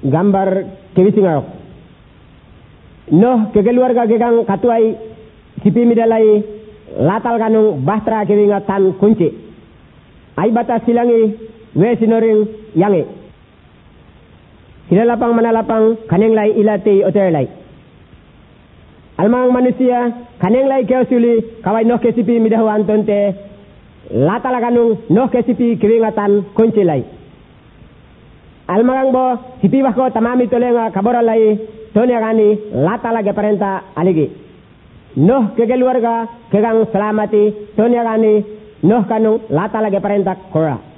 gambar kewisingaro noh ke keluarga ke kang katuai sipi midalai latal kanung bastra kewinga tan kunci ai bata silangi wesinoring yangi silalapang manalapang kaneng lai ilati oter lai almang manusia kaneng lai keosuli kawai noh ke sipi midahu antonte latal kanung noh ke sipi kewinga tan kunci lai almarang bo sipi bako tamami tolenga kabora lai tonya gani lata lagi perintah aligi noh ke keluarga kegang selamati tonya gani noh kanung lata lagi perintah kora